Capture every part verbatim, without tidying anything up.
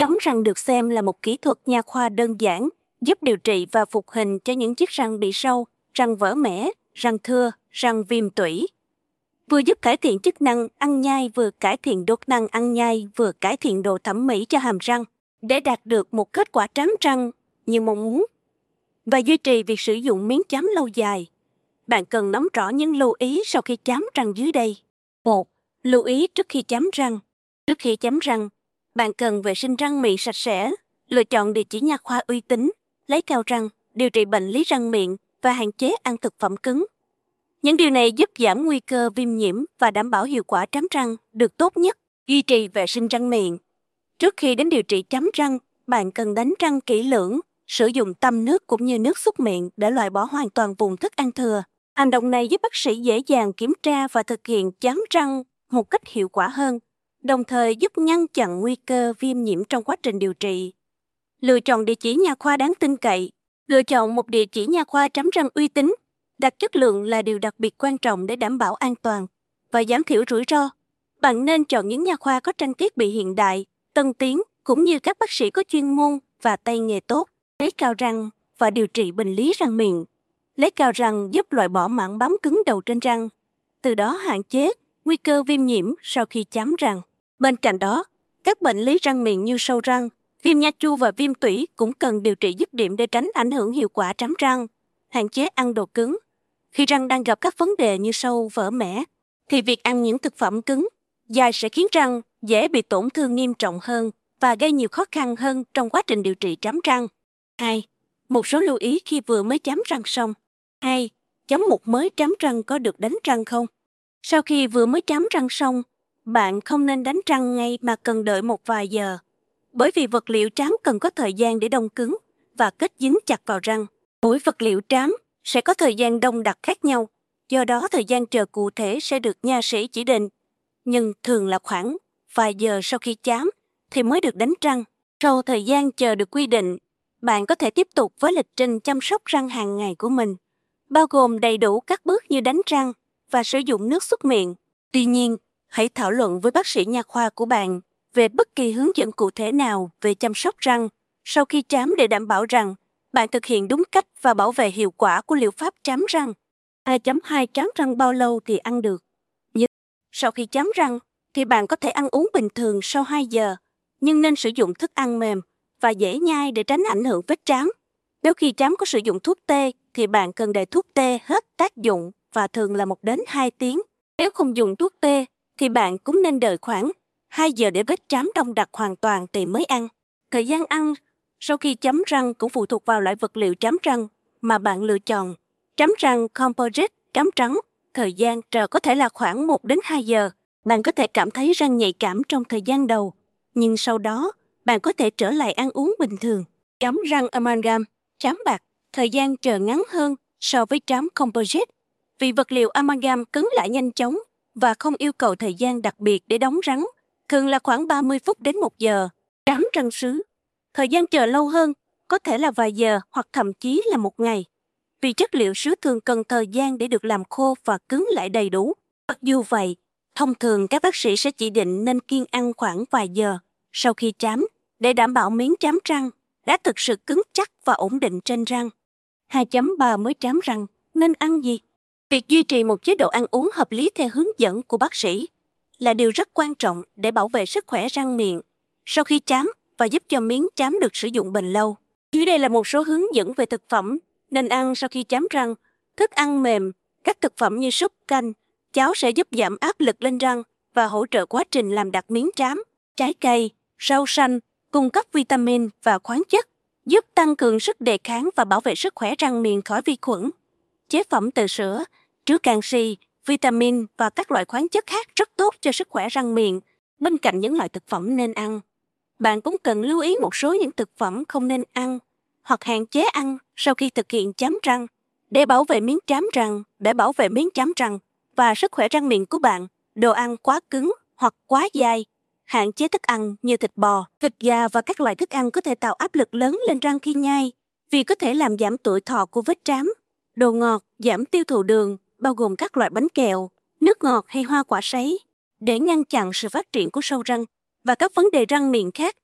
Chóng răng được xem là một kỹ thuật nha khoa đơn giản, giúp điều trị và phục hình cho những chiếc răng bị sâu, răng vỡ mẻ, răng thưa, răng viêm tủy. Vừa giúp cải thiện chức năng ăn nhai, vừa cải thiện đốt năng ăn nhai, vừa cải thiện độ thẩm mỹ cho hàm răng, để đạt được một kết quả trám răng như mong muốn. Và duy trì việc sử dụng miếng chám lâu dài, bạn cần nắm rõ những lưu ý sau khi chám răng dưới đây. một. Lưu ý trước khi chám răng. Trước khi chám răng, bạn cần vệ sinh răng miệng sạch sẽ, lựa chọn địa chỉ nha khoa uy tín, lấy keo răng, điều trị bệnh lý răng miệng và hạn chế ăn thực phẩm cứng. Những điều này giúp giảm nguy cơ viêm nhiễm và đảm bảo hiệu quả trám răng được tốt nhất. Duy trì vệ sinh răng miệng. Trước khi đến điều trị chám răng, bạn cần đánh răng kỹ lưỡng, sử dụng tăm nước cũng như nước súc miệng để loại bỏ hoàn toàn vùng thức ăn thừa. Hành động này giúp bác sĩ dễ dàng kiểm tra và thực hiện chám răng một cách hiệu quả hơn, đồng thời giúp ngăn chặn nguy cơ viêm nhiễm trong quá trình điều trị. Lựa chọn địa chỉ nha khoa đáng tin cậy. Lựa chọn một địa chỉ nha khoa chám răng uy tín, đặt chất lượng là điều đặc biệt quan trọng để đảm bảo an toàn và giảm thiểu rủi ro. Bạn nên chọn những nha khoa có trang thiết bị hiện đại, tân tiến, cũng như các bác sĩ có chuyên môn và tay nghề tốt. Lấy cao răng và điều trị bệnh lý răng miệng. Lấy cao răng giúp loại bỏ mảng bám cứng đầu trên răng, từ đó hạn chế nguy cơ viêm nhiễm sau khi chám răng. Bên cạnh đó, các bệnh lý răng miệng như sâu răng, viêm nha chu và viêm tủy cũng cần điều trị dứt điểm để tránh ảnh hưởng hiệu quả trám răng. Hạn chế ăn đồ cứng. Khi răng đang gặp các vấn đề như sâu, vỡ mẻ, thì việc ăn những thực phẩm cứng, dai sẽ khiến răng dễ bị tổn thương nghiêm trọng hơn và gây nhiều khó khăn hơn trong quá trình điều trị trám răng. hai. Một số lưu ý khi vừa mới chám răng xong. hai. Chấm mụn mới chám răng có được đánh răng không? Sau khi vừa mới chám răng xong, bạn không nên đánh răng ngay mà cần đợi một vài giờ, bởi vì vật liệu trám cần có thời gian để đông cứng và kết dính chặt vào răng. Mỗi vật liệu trám sẽ có thời gian đông đặc khác nhau, do đó thời gian chờ cụ thể sẽ được nha sĩ chỉ định, nhưng thường là khoảng vài giờ sau khi chám thì mới được đánh răng. Sau thời gian chờ được quy định, bạn có thể tiếp tục với lịch trình chăm sóc răng hàng ngày của mình, bao gồm đầy đủ các bước như đánh răng và sử dụng nước súc miệng. Tuy nhiên, hãy thảo luận với bác sĩ nha khoa của bạn về bất kỳ hướng dẫn cụ thể nào về chăm sóc răng sau khi chám để đảm bảo rằng bạn thực hiện đúng cách và bảo vệ hiệu quả của liệu pháp chám răng. hai chấm hai Chám răng bao lâu thì ăn được? Như sau khi chám răng thì bạn có thể ăn uống bình thường sau hai giờ, nhưng nên sử dụng thức ăn mềm và dễ nhai để tránh ảnh hưởng vết trám. Nếu khi chám có sử dụng thuốc tê thì bạn cần để thuốc tê hết tác dụng và thường là một đến hai tiếng. Nếu không dùng thuốc tê thì bạn cũng nên đợi khoảng hai giờ để vết trám đông đặc hoàn toàn thì mới ăn. Thời gian ăn sau khi chám răng cũng phụ thuộc vào loại vật liệu chám răng mà bạn lựa chọn. Chám răng composite, chám trắng, thời gian chờ có thể là khoảng một đến hai giờ. Bạn có thể cảm thấy răng nhạy cảm trong thời gian đầu, nhưng sau đó bạn có thể trở lại ăn uống bình thường. Chám răng amalgam, chám bạc, thời gian chờ ngắn hơn so với chám composite, vì vật liệu amalgam cứng lại nhanh chóng và không yêu cầu thời gian đặc biệt để đóng rắn, thường là khoảng ba mươi phút đến một giờ. Chám răng sứ, thời gian chờ lâu hơn, có thể là vài giờ hoặc thậm chí là một ngày, vì chất liệu sứ thường cần thời gian để được làm khô và cứng lại đầy đủ. Mặc dù vậy, thông thường các bác sĩ sẽ chỉ định nên kiêng ăn khoảng vài giờ sau khi chám để đảm bảo miếng chám răng đã thực sự cứng chắc và ổn định trên răng. hai chấm ba Mới chám răng, nên ăn gì? Việc duy trì một chế độ ăn uống hợp lý theo hướng dẫn của bác sĩ là điều rất quan trọng để bảo vệ sức khỏe răng miệng sau khi chám và giúp cho miếng chám được sử dụng bền lâu. Dưới đây là một số hướng dẫn về thực phẩm nên ăn sau khi chám răng. Thức ăn mềm, các thực phẩm như súp, canh, cháo sẽ giúp giảm áp lực lên răng và hỗ trợ quá trình làm đặc miếng trám. Trái cây, rau xanh cung cấp vitamin và khoáng chất, giúp tăng cường sức đề kháng và bảo vệ sức khỏe răng miệng khỏi vi khuẩn. Chế phẩm từ sữa chứa canxi, vitamin và các loại khoáng chất khác rất tốt cho sức khỏe răng miệng. Bên cạnh những loại thực phẩm nên ăn, bạn cũng cần lưu ý một số những thực phẩm không nên ăn hoặc hạn chế ăn sau khi thực hiện chám răng để bảo vệ miếng chám răng, để bảo vệ miếng chám răng và sức khỏe răng miệng của bạn. Đồ ăn quá cứng hoặc quá dai. Hạn chế thức ăn như thịt bò, thịt gà và các loại thức ăn có thể tạo áp lực lớn lên răng khi nhai, vì có thể làm giảm tuổi thọ của vết trám. Đồ ngọt, giảm tiêu thụ đường, bao gồm các loại bánh kẹo, nước ngọt hay hoa quả sấy, để ngăn chặn sự phát triển của sâu răng và các vấn đề răng miệng khác.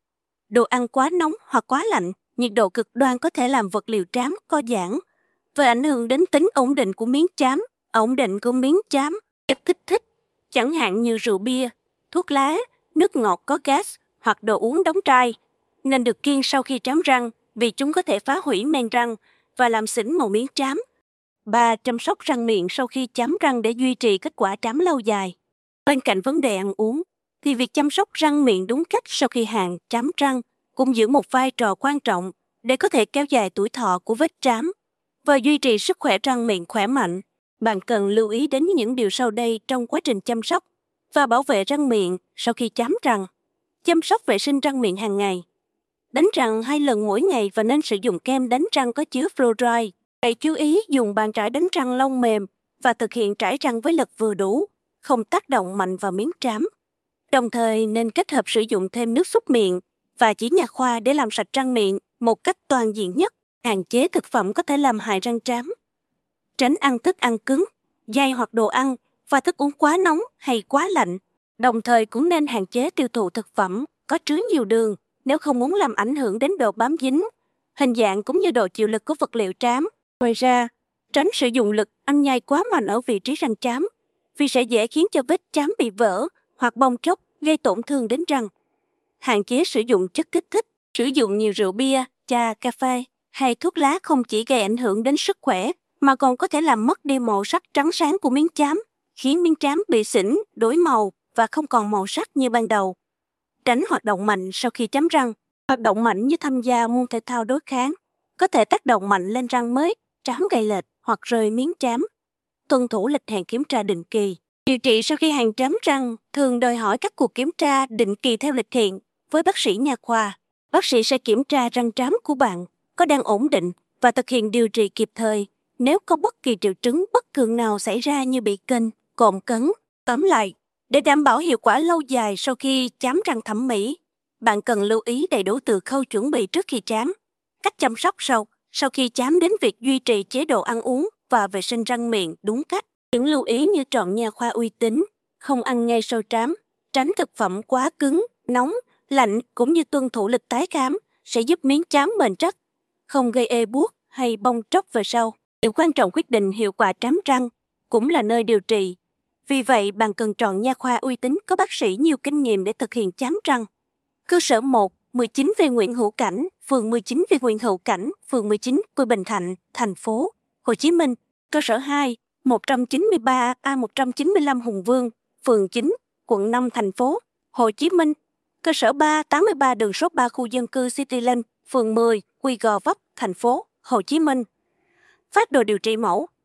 Đồ ăn quá nóng hoặc quá lạnh, nhiệt độ cực đoan có thể làm vật liệu trám co giãn và ảnh hưởng đến tính ổn định của miếng trám. Ổn định của miếng trám, chất kích thích, chẳng hạn như rượu bia, thuốc lá, nước ngọt có gas hoặc đồ uống đóng chai, nên được kiêng sau khi trám răng vì chúng có thể phá hủy men răng và làm xỉn màu miếng trám. ba. Chăm sóc răng miệng sau khi chám răng để duy trì kết quả trám lâu dài. Bên cạnh vấn đề ăn uống, thì việc chăm sóc răng miệng đúng cách sau khi hàng trám răng cũng giữ một vai trò quan trọng để có thể kéo dài tuổi thọ của vết trám và duy trì sức khỏe răng miệng khỏe mạnh. Bạn cần lưu ý đến những điều sau đây trong quá trình chăm sóc và bảo vệ răng miệng sau khi chám răng. Chăm sóc vệ sinh răng miệng hàng ngày. Đánh răng hai lần mỗi ngày và nên sử dụng kem đánh răng có chứa fluoride. Hãy chú ý dùng bàn chải đánh răng lông mềm và thực hiện trải răng với lực vừa đủ, không tác động mạnh vào miếng trám. Đồng thời nên kết hợp sử dụng thêm nước súc miệng và chỉ nha khoa để làm sạch răng miệng một cách toàn diện nhất. Hạn chế thực phẩm có thể làm hại răng trám. Tránh ăn thức ăn cứng, dai hoặc đồ ăn và thức uống quá nóng hay quá lạnh. Đồng thời cũng nên hạn chế tiêu thụ thực phẩm có chứa nhiều đường nếu không muốn làm ảnh hưởng đến độ bám dính, hình dạng cũng như độ chịu lực của vật liệu trám. Ngoài ra, tránh sử dụng lực ăn nhai quá mạnh ở vị trí răng trám vì sẽ dễ khiến cho vết trám bị vỡ hoặc bong tróc gây tổn thương đến răng. Hạn chế sử dụng chất kích thích, sử dụng nhiều rượu bia, trà, cà phê hay thuốc lá không chỉ gây ảnh hưởng đến sức khỏe mà còn có thể làm mất đi màu sắc trắng sáng của miếng trám, khiến miếng trám bị xỉn, đổi màu và không còn màu sắc như ban đầu. Tránh hoạt động mạnh sau khi chám răng. Hoạt động mạnh như tham gia môn thể thao đối kháng có thể tác động mạnh lên răng mới, trám gây lệch hoặc rơi miếng trám. Tuân thủ lịch hẹn kiểm tra định kỳ. Điều trị sau khi hàng trám răng thường đòi hỏi các cuộc kiểm tra định kỳ theo lịch hẹn với bác sĩ nha khoa. Bác sĩ sẽ kiểm tra răng trám của bạn có đang ổn định và thực hiện điều trị kịp thời nếu có bất kỳ triệu chứng bất thường nào xảy ra như bị kênh, cộm cấn. Tóm lại, để đảm bảo hiệu quả lâu dài sau khi chám răng thẩm mỹ, bạn cần lưu ý đầy đủ từ khâu chuẩn bị trước khi chám, cách chăm sóc sau, sau khi chám đến việc duy trì chế độ ăn uống và vệ sinh răng miệng đúng cách. Những lưu ý như chọn nha khoa uy tín, không ăn ngay sau trám, tránh thực phẩm quá cứng, nóng, lạnh cũng như tuân thủ lịch tái khám sẽ giúp miếng trám bền chắc, không gây ê buốt hay bong tróc về sau. Điều quan trọng quyết định hiệu quả trám răng cũng là nơi điều trị. Vì vậy, bạn cần chọn nha khoa uy tín có bác sĩ nhiều kinh nghiệm để thực hiện chám răng. Cơ sở một, mười chín V Nguyễn Hữu Cảnh, phường mười chín V Nguyễn Hữu Cảnh, phường mười chín, quận Bình Thạnh, thành phố Hồ Chí Minh. Cơ sở hai, một trăm chín mươi ba A một trăm chín mươi lăm Hùng Vương, phường chín, quận năm, thành phố Hồ Chí Minh. Cơ sở ba, tám mươi ba đường số ba khu dân cư Cityland, phường mười, Quy Gò Vấp, thành phố Hồ Chí Minh. Phác đồ điều trị mẫu.